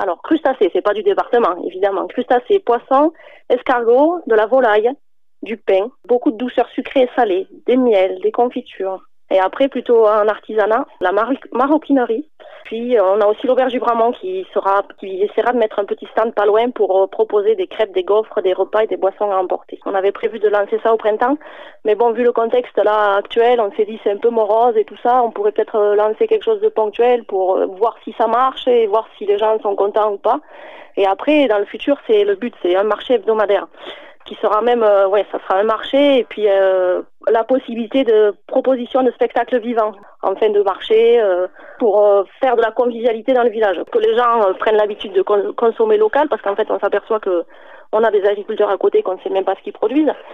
Alors, crustacés, c'est pas du département, évidemment. Crustacés, poissons, escargots, de la volaille, du pain, beaucoup de douceurs sucrées et salées, des miels, des confitures. Et après, plutôt en artisanat, la maroquinerie. Puis, on a aussi l'auberge du Bramont qui essaiera de mettre un petit stand pas loin pour proposer des crêpes, des gaufres, des repas et des boissons à emporter. On avait prévu de lancer ça au printemps, mais bon, vu le contexte là actuel, on s'est dit c'est un peu morose et tout ça, on pourrait peut-être lancer quelque chose de ponctuel pour voir si ça marche et voir si les gens sont contents ou pas. Et après, dans le futur, c'est le but, c'est un marché hebdomadaire qui sera même, ça sera un marché et puis la possibilité de proposition de spectacles vivants en fin de marché pour faire de la convivialité dans le village. Que les gens prennent l'habitude de consommer local parce qu'en fait on s'aperçoit que on a des agriculteurs à côté qu'on ne sait même pas ce qu'ils produisent.